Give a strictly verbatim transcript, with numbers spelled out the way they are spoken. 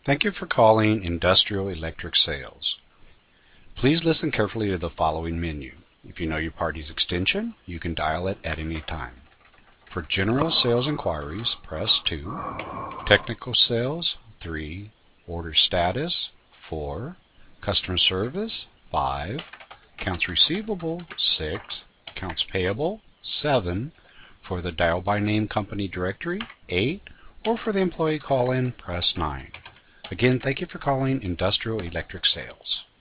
Thank you for calling Industrial Electric Sales. Please listen carefully to the following menu. If you know your party's extension, you can dial it at any time. For general sales inquiries, press two. Technical sales, three. Order status, four. Customer service, five. Accounts receivable, six. Accounts payable, seven. For the dial by name company directory, eight. Or for the employee call-in, press nine. Again, thank you for calling Industrial Electric Sales.